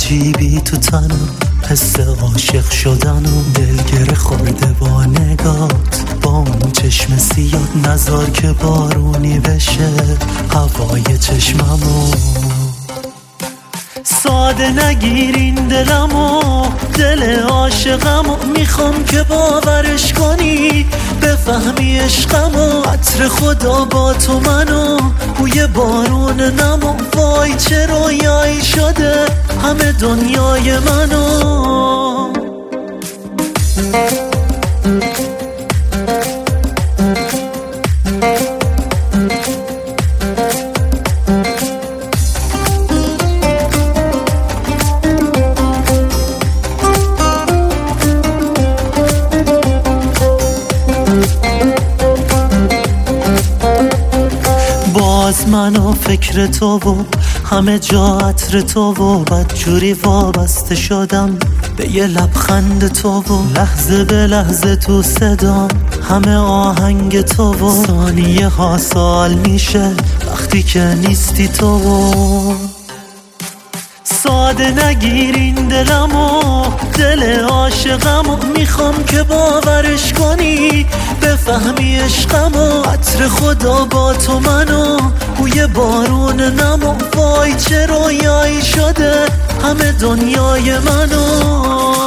عجیبی تو تنم، حس عاشق شدن و دلگره خورده با نگات، با اون چشم سیاد نزار که بارونی بشه هوای چشممو. ساده نگیر این دلمو، دل عاشقمو، میخوام که باورش کنی بفهمی عشقمو. عطر خدا با تو منو، بوی بارون نمو، وای چه رویایی شده همه دنیای منو. باز من و فکر تو و همه جا عطر تو و بدجوری وابسته شدم به یه لبخند تو و لحظه به لحظه تو صدام همه آهنگ تو و ثانیه ها سال میشه وقتی که نیستی تو. ساده نگیر این دلمو، دل عاشقمو، میخوام که باورش کنی بفهمی عشقمو. عطر خدا با تو منو، بوی بارون نمو، وای چه رویایی شده همه دنیای منو.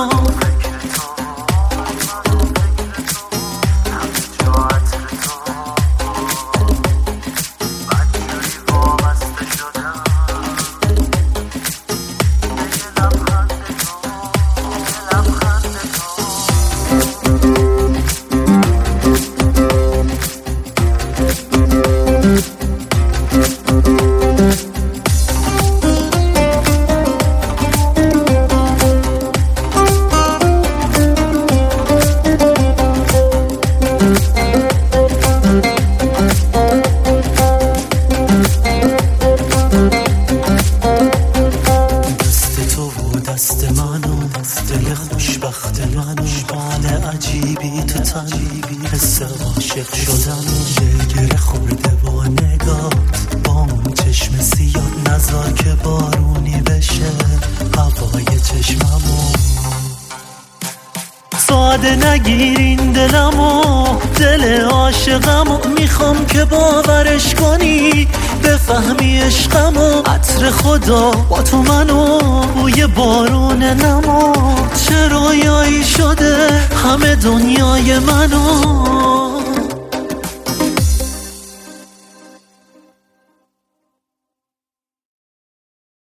دست منو، دل خوشبخت منو، حال عجیبی تو تن، حس عاشق شدن و دلگره خورده با نگات، با اون چشم سیاد نزار که بارونی بشه هوای چشممو. ساده نگیر این دلمو، دل عاشقمو، میخوام که باورش کنی بفهمی عشقمو. عطر خدا با تو منو، بوی بارون نمو، چه رویایی شده همه دنیای منو.